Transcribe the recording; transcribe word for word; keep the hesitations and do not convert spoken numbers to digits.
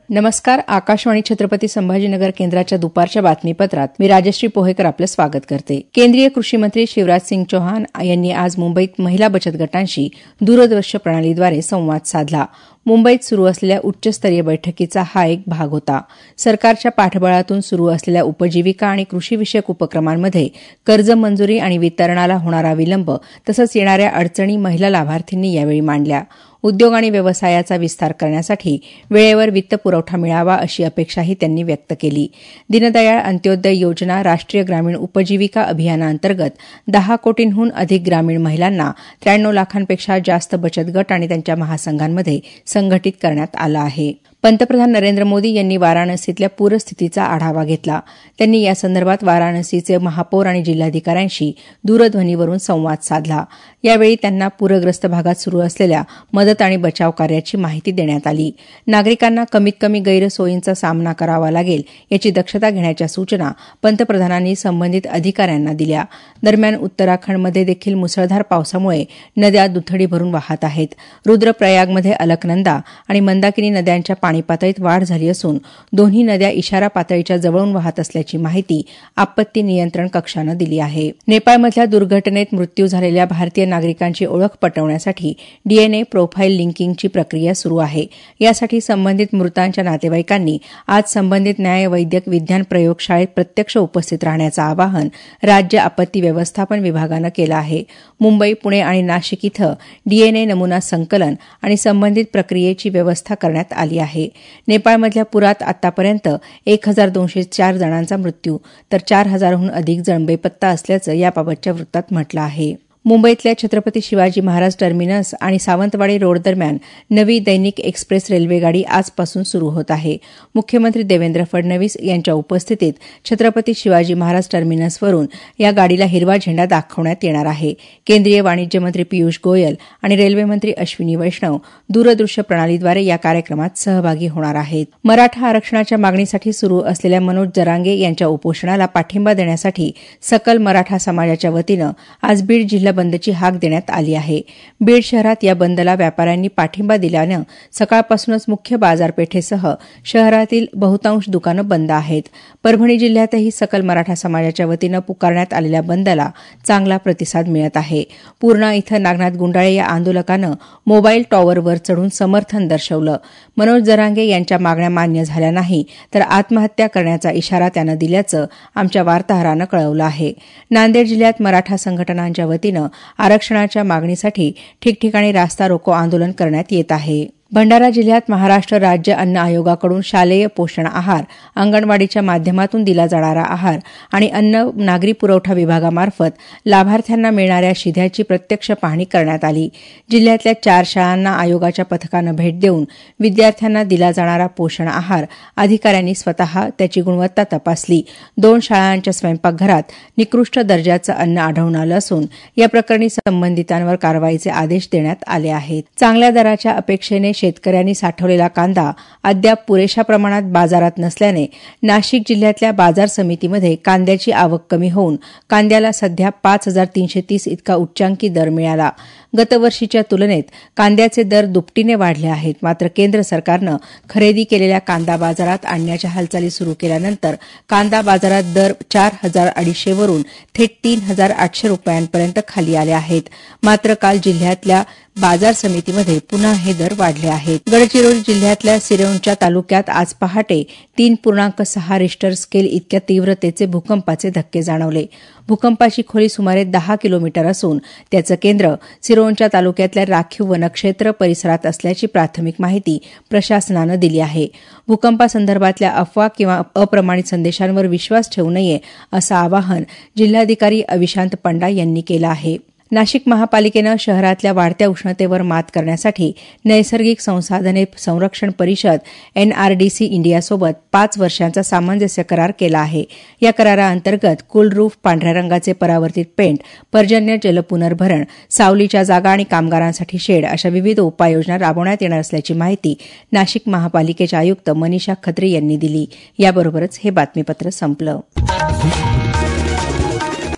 नमस्कार. आकाशवाणी छत्रपती संभाजीनगर केंद्राच्या दुपारच्या बातमीपत्रात मी राजश्री पोहेकर आपलं स्वागत करते. केंद्रीय कृषी मंत्री शिवराज सिंग चौहान यांनी आज मुंबईत महिला बचत गटांशी दूरदृश्य प्रणालीद्वारे संवाद साधला. मुंबईत सुरू असलेल्या उच्चस्तरीय बैठकीचा हा एक भाग होता. सरकारच्या पाठबळातून सुरू असलेल्या उपजीविका आणि कृषीविषयक उपक्रमांमध्ये कर्ज मंजुरी आणि वितरणाला होणारा विलंब तसंच येणाऱ्या अडचणी महिला लाभार्थींनी यावेळी मांडल्या. उद्योग आणि व्यवसायाचा विस्तार करण्यासाठी वेळेवर वित्तपुरवठा मिळावा अशी अपेक्षाही त्यांनी व्यक्त केली. दीनदयाळ अंत्योदय योजना राष्ट्रीय ग्रामीण उपजीविका अभियानाअंतर्गत दहा कोटींहून अधिक ग्रामीण महिलांना त्र्याण्णव लाखांपेक्षा जास्त बचत गट आणि त्यांच्या महासंघांमध्ये संघटित करण्यात आलं आहे. पंतप्रधान नरेंद्र मोदी यांनी वाराणसीतल्या पूरस्थितीचा आढावा घेतला. त्यांनी यासंदर्भात वाराणसीचे महापौर आणि जिल्हाधिकाऱ्यांशी दूरध्वनीवरून संवाद साधला. यावेळी त्यांना पूरग्रस्त भागात सुरू असलेल्या मदत आणि बचाव कार्याची माहिती देण्यात आली. नागरिकांना कमीत कमी गैरसोयींचा सामना करावा लागेल याची दक्षता घेण्याच्या सूचना पंतप्रधानांनी संबंधित अधिकाऱ्यांना दिल्या. दरम्यान उत्तराखंडमध्ये देखील मुसळधार पावसामुळे नद्या दुथडी भरून वाहत आहेत. रुद्रप्रयागमध्ये अलकनंदा आणि मंदाकिनी नद्यांच्या पाणी पातळीत वाढ झाली असून दोन्ही नद्या इशारा पातळीच्या जवळून वाहत असल्याची माहिती आपत्ती नियंत्रण कक्षानं दिली आहे. नेपाळमधल्या दुर्घटनेत मृत्यू झालेल्या भारतीय नागरिकांची ओळख पटवण्यासाठी डीएनए प्रोफाईल लिंकिंगची प्रक्रिया सुरू आहे. यासाठी संबंधित मृतांच्या नातेवाईकांनी आज संबंधित न्यायवैद्यक विज्ञान प्रयोगशाळेत प्रत्यक्ष उपस्थित राहण्याचं आवाहन राज्य आपत्ती व्यवस्थापन विभागानं केलं आहे. मुंबई, पुणे आणि नाशिक इथं डीएनए नमुना संकलन आणि संबंधित प्रक्रियेची व्यवस्था करण्यात आली आहे. नेपाळमधल्या पुरात आतापर्यंत एक हजार दोनशे चार जणांचा मृत्यू तर चार हजारहून अधिक जण बेपत्ता असल्याचं याबाबतच्या वृत्तात म्हटलं आहे. मुंबईतल्या छत्रपती शिवाजी महाराज टर्मिनस आणि सावंतवाडी रोड दरम्यान नवी दैनिक एक्सप्रेस रेल्वेगाडी आजपासून सुरू होत आहे. मुख्यमंत्री देवेंद्र फडणवीस यांच्या उपस्थितीत छत्रपती शिवाजी महाराज टर्मिनसवरून या गाडीला हिरवा झेंडा दाखवण्यात येणार आहे. केंद्रीय वाणिज्य मंत्री पियुष गोयल आणि रेल्वेमंत्री अश्विनी वैष्णव दूरदृश्य प्रणालीद्वारे या कार्यक्रमात सहभागी होणार आहेत. मराठा आरक्षणाच्या मागणीसाठी सुरू असलेल्या मनोज जरांगे यांच्या उपोषणाला पाठिंबा देण्यासाठी सकल मराठा समाजाच्या वतीनं आज बीड जिल्हा बंदची हाक देण्यात आली आहे. बीड शहरात या बंदला व्यापाऱ्यांनी पाठिंबा दिल्यानं सकाळपासूनच मुख्य बाजारपेठेसह शहरातील बहुतांश दुकानं बंद आहेत. परभणी जिल्ह्यातही सकल मराठा समाजाच्या वतीनं पुकारण्यात आलेल्या बंदला चांगला प्रतिसाद मिळत आहे. पूर्णा इथं नागनाथ गुंडाळे या आंदोलकानं मोबाईल टॉवरवर चढून समर्थन दर्शवलं. मनोज जरांगे यांच्या मागण्या मान्य झाल्या नाही तर आत्महत्या करण्याचा इशारा त्यानं दिल्याचं आमच्या वार्ताहरानं कळवलं आहे. नांदेड जिल्ह्यात मराठा संघटनांच्या वतीनं आरक्षणाच्या मागणीसाठी ठिकठिकाणी रास्ता रोको आंदोलन करण्यात येत आहे. भंडारा जिल्ह्यात महाराष्ट्र राज्य अन्न आयोगाकडून शालेय पोषण आहार, अंगणवाडीच्या माध्यमातून दिला जाणारा आहार आणि अन्न नागरी पुरवठा विभागामार्फत लाभार्थ्यांना मिळणाऱ्या शिध्याची प्रत्यक्ष पाहणी करण्यात आली. जिल्ह्यातल्या चार शाळांना आयोगाच्या पथकानं भेट देऊन विद्यार्थ्यांना दिला जाणारा पोषण आहार अधिकाऱ्यांनी स्वतः त्याची गुणवत्ता तपासली. दोन शाळांच्या स्वयंपाकघरात निकृष्ट दर्जाचं अन्न आढळून आलं असून या प्रकरणी संबंधितांवर कारवाईचे आदेश देण्यात आले आहेत. चांगल्या दराच्या अपेक्षेने शेतकऱ्यांनी साठवलेला कांदा अद्याप पुरेशा प्रमाणात बाजारात नसल्याने नाशिक जिल्ह्यातल्या बाजार समितीमध्ये कांद्याची आवक कमी होऊन कांद्याला सध्या पाच हजार तीनशे तीस इतका उच्चांकी दर मिळाला. गतवर्षीच्या तुलनेत कांद्याचे दर दुपटीने वाढले आहेत. मात्र केंद्र सरकारनं खरेदी केलेल्या कांदा बाजारात आणण्याच्या हालचाली सुरू केल्यानंतर कांदा बाजारात दर चार हजार अडीचशेवरून थेट तीन हजार आठशे रुपयांपर्यंत खाली आले आहेत. मात्र काल जिल्ह्यातल्या बाजार समितीमध्ये पुन्हा हे दर वाढले आहेत. गडचिरोली जिल्ह्यातल्या सिरोंचा तालुक्यात आज पहाटे तीन पूर्णांक सहा रिश्टर स्केल इतक्या तीव्रतेचे भूकंपाचे धक्के जाणवले. भूकंपाची खोली सुमारे दहा किलोमीटर असून त्याचं केंद्र सिरोंचा तालुक्यातल्या राखीव वनक्षेत्र परिसरात असल्याची प्राथमिक माहिती प्रशासनानं दिली आहे. भूकंपासंदर्भातल्या अफवा किंवा अप्रमाणित संदेशांवर विश्वास ठेवू नये असं आवाहन जिल्हाधिकारी अविशांत पंडा यांनी केलं आहे. नाशिक महापालिकेनं शहरातल्या वाढत्या उष्णतेवर मात करण्यासाठी नैसर्गिक संसाधने संरक्षण परिषद एनआरडीसी इंडियासोबत पाच वर्षांचा सामंजस्य करार केला आहे. या कराराअंतर्गत कूल रूफ, पांढऱ्या रंगाचे परावर्तित पेंट, पर्जन्य जलपुनर्भरण, सावलीच्या जागा आणि कामगारांसाठी शेड अशा विविध उपाययोजना राबवण्यात येणार असल्याची माहिती नाशिक महापालिकेचे आयुक्त मनीषा खत्री यांनी दिली. याबरोबरच हे बातमीपत्र संपलं.